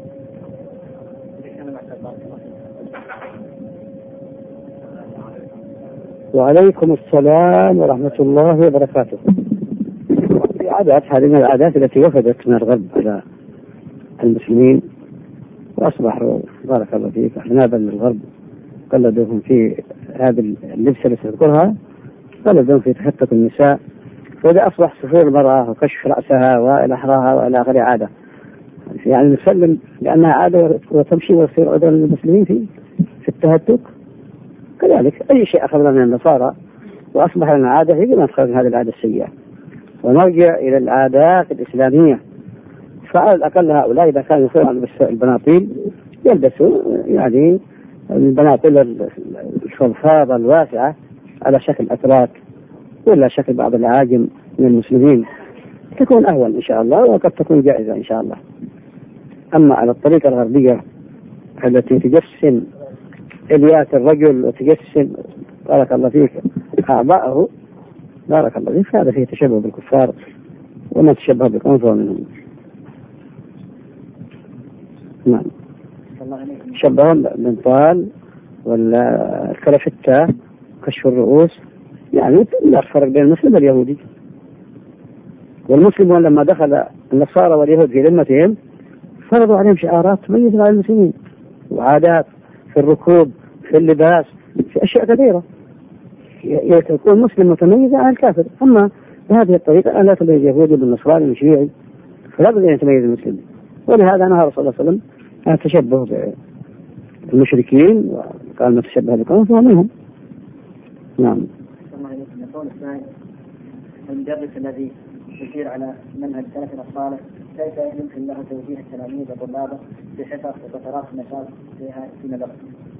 وعليكم السلام ورحمة الله وبركاته. في عادات، هذه من العادات التي وفدت من الغرب على المسلمين وأصبحوا بارك الله فيك أحنابا من الغرب قلدوهم في هذا اللبس التي تذكرها، قلدوهم في تحتك النساء، وإذا أصبح سفور المرأة وكشف رأسها وإلى أحراها وإلى آخر عادة، يعني نسلم لأنها عادة وتمشي وتصير عادة للمسلمين في في التهتك. كذلك أي شيء أخذنا من النصارى وأصبح لنا عادة يجب أن نتخذ هذه العادة السيئة ونرجع إلى العادات الإسلامية. فعلى الأقل هؤلاء إذا كانوا يصيرون البناطيل يلبسوا يعني البناطيل الفضفاضة الواسعة على شكل أتراك ولا شكل بعض العاجم من المسلمين، تكون أهون إن شاء الله وقد تكون جائزة إن شاء الله. أما على الطريقة الغربية التي تجسم إليات الرجل وتجسم بارك الله فيك أعضاءه بارك الله فيك، هذا فيه تشبه بالكفار وما تشبه بقوم فهو منهم. نعم، شبههم بالبنطال ولا الكلافتة كشف الرؤوس، يعني لا فرق بين المسلم واليهودي. والمسلمون لما دخل النصارى واليهود في ذمتهم فرضوا عليهم شعارات تميز عن المسلمين وعادات في الركوب في اللباس في أشياء كثيرة يكون مسلم متميزة عن الكافر. أما بهذه الطريقة لا تميز اليهودي بالنصراني والشيعي، فلا بد أن يتميز المسلم. ولهذا نهى رسول الله صلى الله عليه وسلم عن التشبه بالمشركين وقال ما تشبه بقوم فهو منهم. نعم. المدرس الذي يسير على منهج سلفنا الصالح كيف يمكن له توجيه التلاميذ وطلابه بحصص وفترات النشاط فيها في مدرسة؟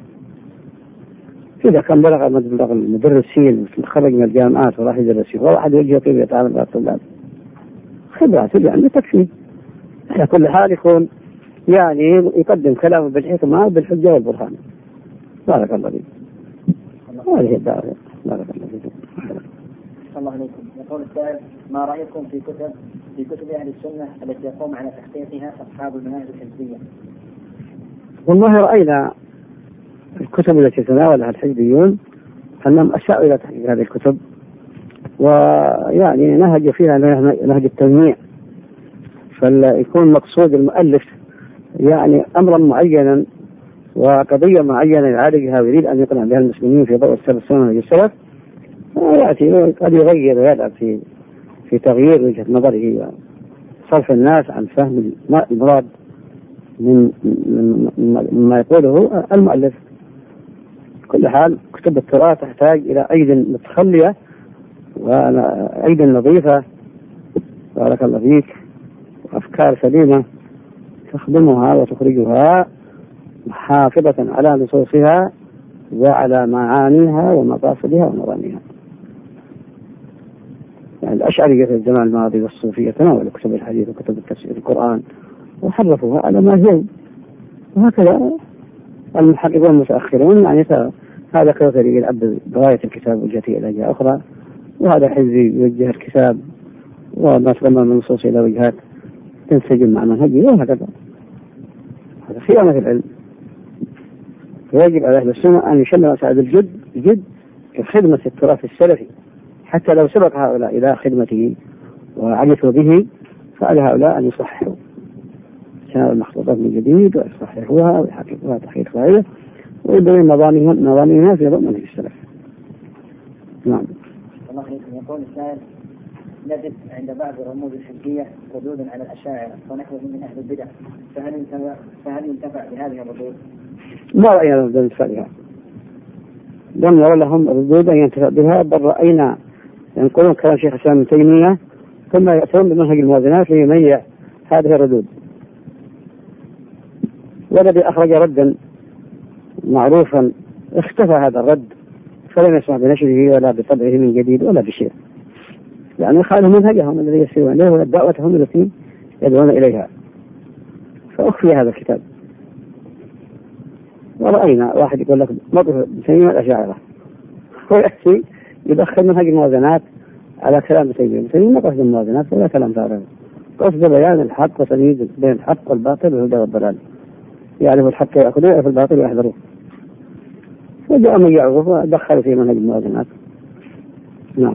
إذا كان بلغ مبلغ المدرسين خرج من الجامعات وراح يدرسين وواحد يوجه كيف يتعامل مع الطلاب خبرات يعني تكفي. على كل حال يكون يعني يقدم كلامه بالحكمة وبالحجة والبرهان. بارك الله فيك. هذه الدعوة. بارك الله فيك. الله عليكم. يقول السائل: ما رأيكم في كتب في كتب أهل السنة التي يقوم على تحقيقها أصحاب المناهج الحزبية؟ والله رأينا الكتب التي تناولها الحزبيون أنهم أساءوا إلى تحقيق هذه الكتب، ويعني نهجوا فيها نهج التنميع، فيكون مقصود المؤلف يعني أمرا معينا وقضية معينة يعالجها ويريد أن يقنع بها المسلمين في ضوء السلف السنة والسلف، ويأتي قد يغير ويلعب في في تغيير وجهة نظره وصرف الناس عن فهم المراد من مما يقوله المؤلف. كل حال كتب التراث تحتاج إلى أيد متخلية وأيد نظيفة بارك الله فيك، وأفكار سليمة تخدمها وتخرجها محافظة على نصوصها وعلى معانيها ومقاصدها ومراميها. يعني الأشعرية في الزمان الماضي والصوفية تناولوا كتب الحديث وكتب التفسير القرآن وحرفوها على ما هي، وهكذا المحققون المتأخرون. يعني هذا كوثري يلعب بغاية الكتاب وجهته إلى جهة أخرى، وهذا حزبي يوجه الكتاب وما تضمن من نصوص إلى وجهات تنسجم مع منهجه، وهكذا. هذا خيانة العلم. ويجب على أهل السنة أن يشمل مساعد الجد جد في خدمة التراث السلفي، حتى لو سبق هؤلاء إلى خدمته وعجزوا به، فعلى هؤلاء أن يصححوا شنو المخطوطات من جديد ويصححوها ويحققوها تحقيق صحيح، ويبين نظامهم نظامها في ضمن منهج السلف. نعم. الله عليكم. يقول السائل: نجد عند بعض الرموز الحزبية ردودا على الأشاعرة ونحوهم من أهل البدع، فهل ينتفع فهل ينتفع بهذه الردود؟ ما رأينا ينتفع بها، لم نرى لهم ردود أن ينتفع بها، بل رأينا ينقلون كلام شيخ الإسلام ابن تيمية ثم يأتون بمنهج الموازنات ليميع هذه الردود. والذي أخرج ردا معروفا اختفى هذا الرد، فلم يسمع بنشره ولا بطبعه من جديد ولا بشيء، لأنه خالف منهجهم الذي يسيرون إليه ولا دعوتهم التي يدعون إليها، فأخفي هذا الكتاب. ورأينا واحد يقول لك مطلب تيمية الأشاعرة، ويأتي يدخل منهج الموازنات على كلام تيمية. تيمية ما قصد الموازنات ولا كلام فارغ، قصد بيان الحق وتمييز بين الحق والباطل والهدى والضلال، يعرف الحق يأخذوه ويعرف الباطل ويحذروه، وجاء من يعرف ودخل في منهج الموازنات. نعم.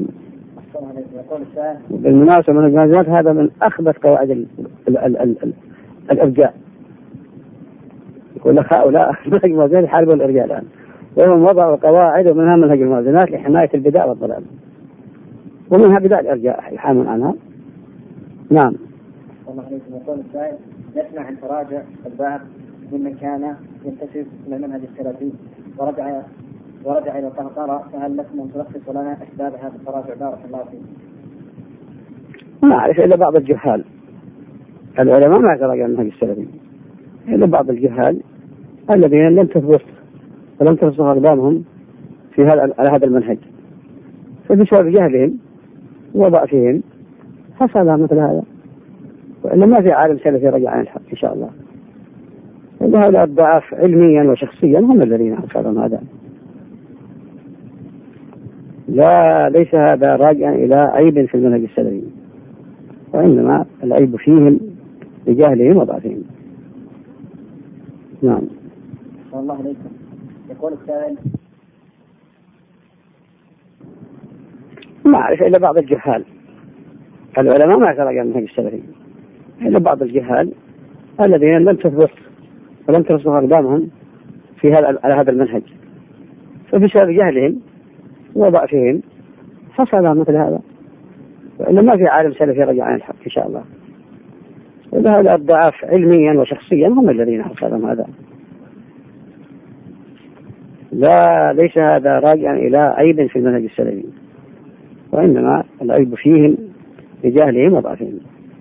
بالمناسبة منهج الموازنات هذا من أخبث قواعد ال ال ال ال ال الإرجاء. يقول لك هؤلاء منهج الموازنات يحاربوا الإرجاء الآن، وهم وضعوا قواعد ومنها منهج الموازنات لحماية البدع والضلال، ومنها بدع الإرجاء يحامون عنها. نعم. الله عليكم. يقول السائل: نسمع عن تراجع البعض ممن كان ينتسب إلى المنهج السلفي ورجع ورجع إلى القهقرة، فهل لكم أن تلخصوا لنا أسباب هذا التراجع؟ بارك الله فيك. ما أعرف إلا بعض الجهال، العلماء ما تراجعوا المنهج السلفي إلا بعض الجهال الذين لم تثبت ولم تثبت أقدامهم في هذا على هذا المنهج، فبسبب جهلهم وضعفهم حصل مثل هذا، وإلا ما في عالم سلفي رجع عن الحق إن شاء الله. هؤلاء الضعاف علميا وشخصيا هم الذين حصلهم هذا. لا، ليس هذا راجعا إلى عيب في المنهج السلفي، وإنما العيب فيهم لجهلهم وضعفهم. نعم. الله عليكم. يقول السائل: ما أعرف إلا بعض الجهال، العلماء ما تراجعوا المنهج السلفي إلا بعض الجهال الذين لم تثبت ولم تثبت أقدامهم في هذا على هذا المنهج، فبسبب جهلهم وضعفهم حصل مثل هذا، وإلا ما في عالم سلفي رجع عن الحق إن شاء الله. هؤلاء الضعاف علميا وشخصيا هم الذين حصلهم هذا. لا، ليس هذا راجعا إلى عيب في المنهج السلفي، وإنما العيب فيهم لجهلهم وضعفهم.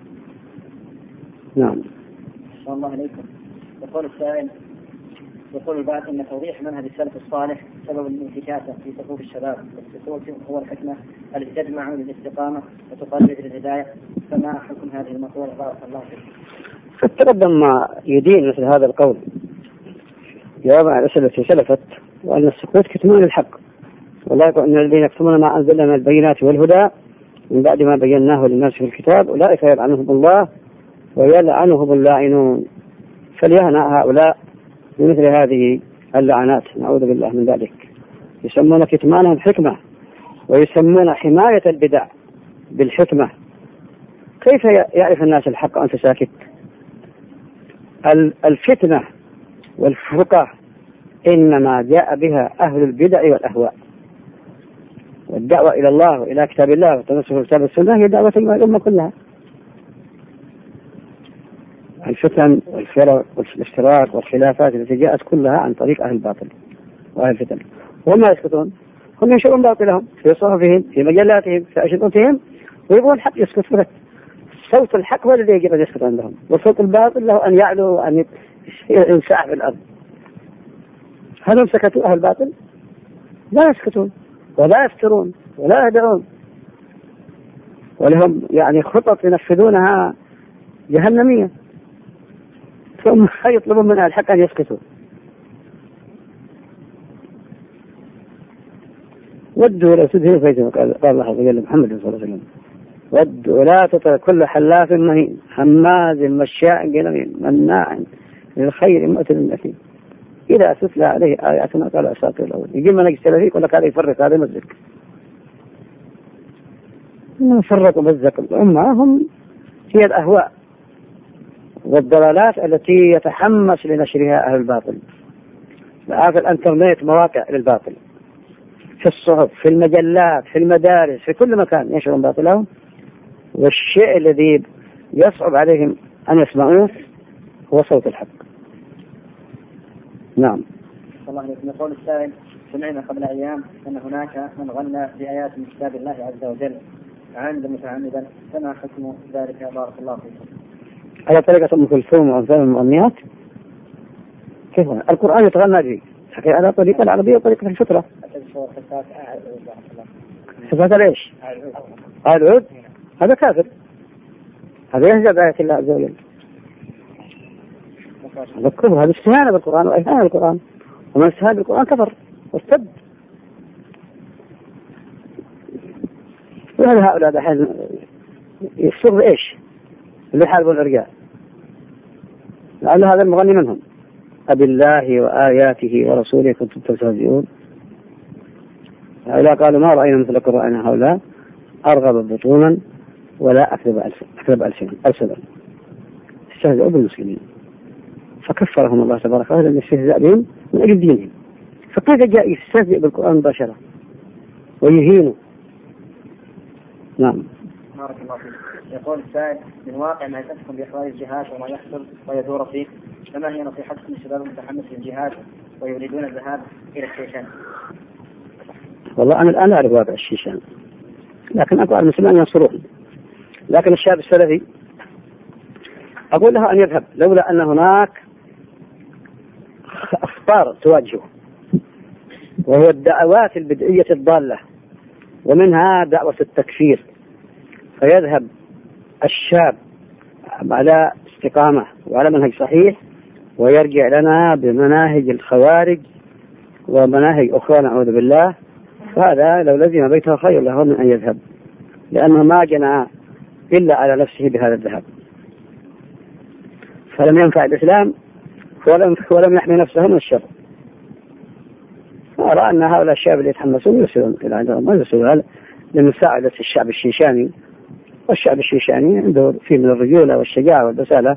نعم. الله عليكم. يقول السائل: يقول البعض أن توضيح منهج السلف الصالح سبب الانتكاسة في صفوف الشباب، والسلوك هو الحكمة التي تجمع للاستقامة وتقرب للهداية، فما حكم هذه المقولة؟ بارك الله فيك. فتقدم ما يدين مثل هذا القول جواب على الأسئلة التي سلفت، وأن السكوت كتمان الحق، ولا يقول أن الذين يكتمون ما أنزلنا من البينات والهدى من بعد ما بيناه للناس في الكتاب أولئك يلعنهم الله ويلعنهم اللاعنون. فليهنأ هؤلاء بمثل هذه اللعنات، نعوذ بالله من ذلك. يسمون كتمانهم حكمة، ويسمون حماية البدع بالحكمة. كيف يعرف الناس الحق وأنت ساكت؟ الفتنة والفرقة إنما جاء بها أهل البدع والأهواء، والدعوة إلى الله وإلى كتاب الله والتمسك بكتاب السنة هي دعوة الأمة كلها. الفتن والفرق والاشتراك والخلافات التي جاءت كلها عن طريق أهل الباطل وأهل الفتن، وهم يسكتون، هم ينشرون باطلهم في صحفهم في مجلاتهم في أشرطتهم، ويبغون الحق يسكت لك. صوت الحق هو الذي يجب أن يسكت عندهم، وصوت الباطل له أن يعلو وأن ينساع في الأرض. هل هم سكتوا أهل الباطل؟ لا يسكتون ولا يفترون ولا يهدعون، ولهم يعني خطط ينفذونها جهنمية، ثم يطلبون من الحق أن يسكتوا. ودوا لا تدهنوا فيتم، قال الله عز وجل محمد صلى الله عليه وسلم: ودوا لا تطع كل حلاف مهين هماز مشاء بنميم مناع للخير مؤتد أثيم إذا تتلى عليه آياتنا قال أساطير الأولين. يجي من يجتلى فيك ولا قال يفرق هذا مزق، إنهم فرقوا مزق الأمة، هم هي الأهواء والضلالات التي يتحمس لنشرها أهل الباطل. في الانترنت مواقع للباطل، في الصحف، في المجلات، في المدارس، في كل مكان ينشرون باطلهم، والشيء الذي يصعب عليهم أن يسمعوه هو صوت الحق. نعم. الله عليكم. يقول السائل: سمعنا قبل أيام أن هناك من غنى بآيات من كتاب الله عز وجل عامدا متعمدا، فما حكم ذلك؟ بارك الله فيكم. على طريقة أم كلثوم وأمثال المغنيات؟ كيف القرآن يتغنى به؟ على طريقة العربية وطريقة الفطرة. صفات ليش؟ العود هذا كافر، هذا يهزأ بآيات الله عز وجل، هذا كفر، هذا استهانة بالقرآن وإهانة بالقرآن، ومن استهان بالقرآن كفر وارتد. وهذا هؤلاء دحين يفسر إيش اللي يحاربون الرجال، لعل هذا المغني منهم: أبي الله وآياته ورسوله كنتم تستهزئون. هؤلاء قالوا: ما رأينا مثل قرآن هؤلاء أرغب بطونا ولا أكذب أكذب ألسنا. استهزئوا بالمسلمين فكفرهم الله تبارك وتعالى من الاستهزاء بهم من أجل دينهم. فكيف جاء يستهزئ بالقرآن مباشرة ويهينه؟ نعم. بارك الله فيك. يقول السائل: من واقع ما يتفهم بإخراج الجهاد وما يحصل ويدور فيه، فما هي نصيحتكم للشباب المتحمس للجهاد ويريدون الذهاب إلى الشيشان؟ والله أنا الآن أعرف واقع الشيشان، لكن أقول المسلمين ينصرون، لكن الشاب السلفي أقول له أن يذهب، لولا أن هناك أخطار تواجهه، وهو الدعوات البدعية الضالة، ومنها دعوة التكفير، فيذهب الشاب على استقامة وعلى منهج صحيح، ويرجع لنا بمناهج الخوارج ومناهج أخرى نعوذ بالله. فهذا لو لزم بيته خير له من أن يذهب، لأنه ما جنى إلا على نفسه بهذا الذهاب، فلم ينفع الإسلام ولم, ولم يحمي نفسه من الشر. أرى أن هؤلاء الشباب اللي يتحمسون يرسلون إلى عندهم، ما يرسلون لمساعدة الشعب الشيشاني، والشعب الشيشاني عنده فيه من الرجولة والشجاعة والبسالة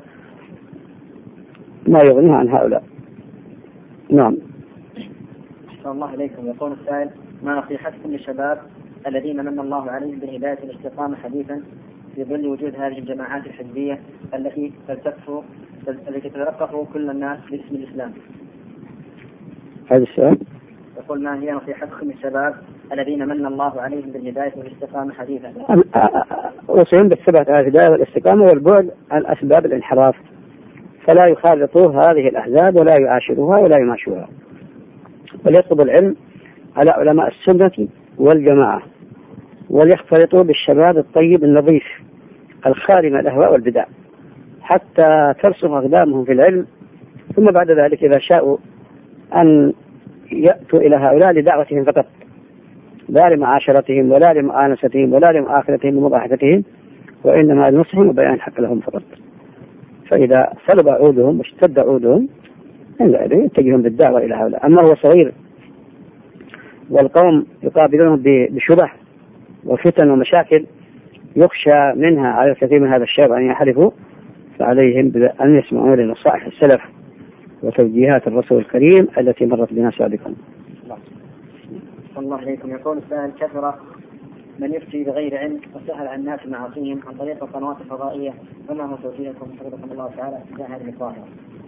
ما يغنيه عن هؤلاء. نعم. صلى الله عليكم. يقول السائل: ما نصيحتكم للشباب الذين من الله عليهم بالهداية والاستقامة حديثا في ظل وجود هذه الجماعات الحزبية التي تلتف التي تتلقف كل الناس باسم الإسلام؟ هذا السؤال. يقول: ما هي نصيحتكم للشباب الذين من الله عليهم بالهداية والاستقامة حديثا؟ أوصيهم بالثبات على الهداية والاستقامة والبعد عن أسباب الانحراف، فلا يخالطوا هذه الأحزاب ولا يعاشروها ولا يماشوها، وليطلبوا العلم على علماء السنة والجماعة، وليختلطوا بالشباب الطيب النظيف الخالي من الأهواء والبدع حتى ترسخ أقدامهم في العلم. ثم بعد ذلك إذا شاءوا أن يأتوا إلى هؤلاء لدعوتهم فقط، لا لمعاشرتهم ولا لمؤانستهم ولا لمؤاخذتهم ومضاحكتهم، وإنما لنصحهم وبيان الحق لهم فقط. فإذا صلب عودهم واشتد عودهم عندئذ يتجهون بالدعوة إلى هؤلاء. أما هو صغير والقوم يقابلون بشبه وفتن ومشاكل يخشى منها على الكثير من هذا الشباب أن يحرفوا، فعليهم أن يسمعوا لنصائح السلف وتوجيهات الرسول الكريم التي مرت بنا سابقا. الله عليكم. يقول السائل: كثر من يفتي بغير علم وسهل عن الناس معاصيهم عن طريق القنوات الفضائية، وما هو توجيهكم حفظكم الله تعالى في هذه الظاهرة؟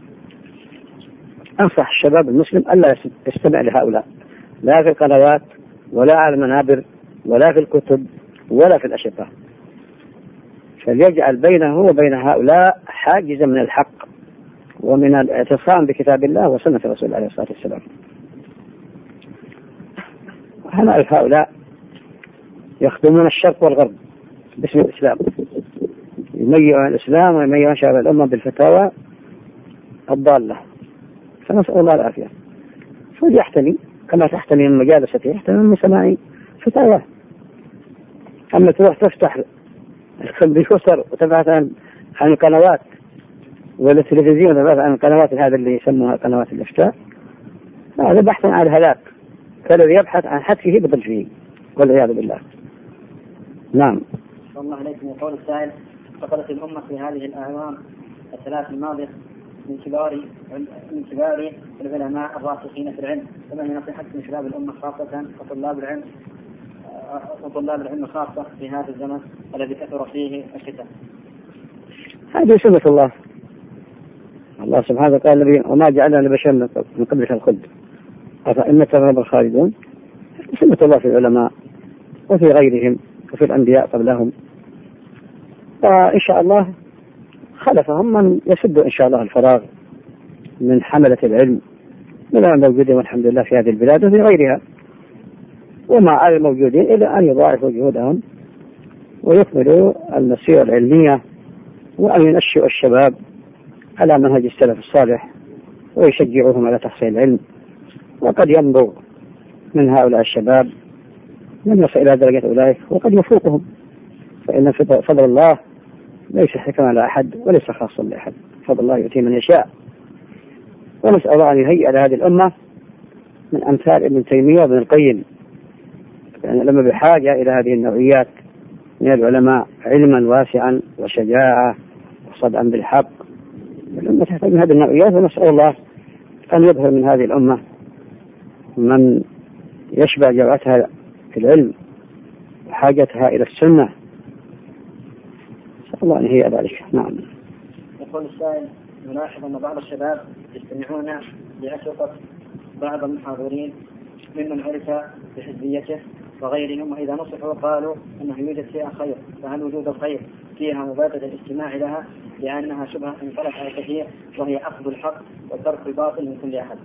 أنصح الشباب المسلم ألا يستمع لهؤلاء، لا في القنوات ولا على المنابر ولا في الكتب ولا في الأشرطة، فليجعل بينه وبين هؤلاء حاجزا من الحق ومن الاعتصام بكتاب الله وسنة رسول الله عليه الصلاة والسلام. نعرف هؤلاء يخدمون الشرق والغرب باسم الإسلام، يميعون الإسلام ويميعون شعب الأمة بالفتاوى الضالة، فنسأل الله العافية. فليحتمي كما تحتمي من مجالسته يحتمي من سماع فتاوى. أما تروح تفتح الكمبيوتر وتبحث عن عن القنوات والتلفزيون وتبحث عن القنوات هذا اللي يسموها قنوات الإفتاء، هذا بحث عن الهلاك كالذي يبحث عن حتفه بضلفه والعياذ بالله. نعم. الله عليكم. يقول السائل: فقدت الأمة في هذه الأعوام الثلاث الماضية من كبار من كبار العلماء الراسخين في العلم، فما هي نصيحتكم لشباب الأمة خاصة وطلاب العلم وطلاب العلم خاصة في هذا الزمن الذي كثر فيه الفتن؟ هذه سنة الله. الله سبحانه وتعالى: وما جعلنا لبشر من قبلك الخلد أفإن تغرب الخالدون. سنة الله في العلماء وفي غيرهم وفي الأنبياء قبلهم، وإن شاء الله خلفهم من يسد إن شاء الله الفراغ من حملة العلم من الموجودين والحمد لله في هذه البلاد وفي غيرها، وما على الموجودين إلا أن يضاعفوا جهودهم ويكملوا المسيرة العلمية وأن ينشئوا الشباب على منهج السلف الصالح ويشجعوهم على تحصيل العلم. وقد ينظر من هؤلاء الشباب من يصل إلى درجة أولئك وقد يفوقهم، فإن فضل الله ليس حكما على أحد وليس خاصا لأحد، فضل الله يؤتي من يشاء. ونسأل الله أن يهيئ لهذه الأمة من أمثال ابن تيمية وابن القيم، لأن الأمة بحاجة إلى هذه النوعيات من العلماء علما واسعا وشجاعة وصدعا بالحق. الأمة تحتاج هذه النوعيات، ونسأل الله أن يظهر من هذه الأمة من يشبع جوعتها في العلم وحاجتها إلى السنة. نسأل الله أن يهيئ ذلك. نعم. يقول السائل: نلاحظ أن بعض الشباب يستمعون لأشرطة بعض المحاضرين ممن عرف بحزبيته وغيرهم، وإذا نصحوا قالوا أنه يوجد فيها خير، فهل وجود الخير فيها مبادرة الاستماع لها لأنها شبهة انطلق على كثير وهي أخذ الحق وترك الباطل من كل أحد؟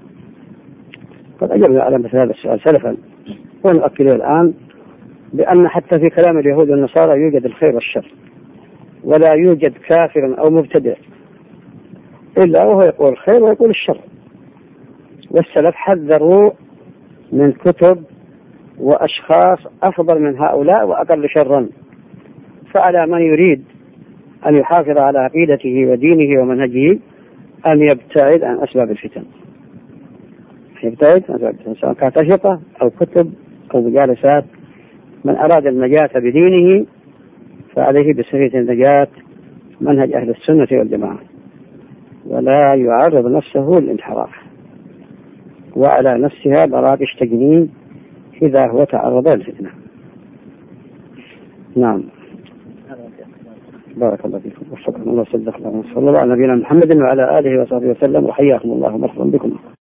قد أجبنا على مثل هذا السؤال سلفا، ونؤكد الآن بأن حتى في كلام اليهود والنصارى يوجد الخير والشر، ولا يوجد كافر أو مبتدع إلا وهو يقول الخير ويقول الشر. والسلف حذروا من كتب وأشخاص أفضل من هؤلاء وأقل شرا، فعلى من يريد أن يحافظ على عقيدته ودينه ومنهجه أن يبتعد عن أسباب الفتن، يبتعد عن أسباب الفتن سواء كانت أشرطة أو كتب أو مجالسات. من أراد النجاة بدينه فعليه بسبيل النجاة منهج أهل السنة والجماعة، ولا يعرض نفسه للانحراف، وعلى نفسها براقش تجنين إذا هو تعرض للفتنة. نعم. بارك الله فيكم وشكرا الله صدق الله. صلى الله على نبينا محمد وعلى آله وصحبه وسلم، وحياكم الله ومرحبا بكم.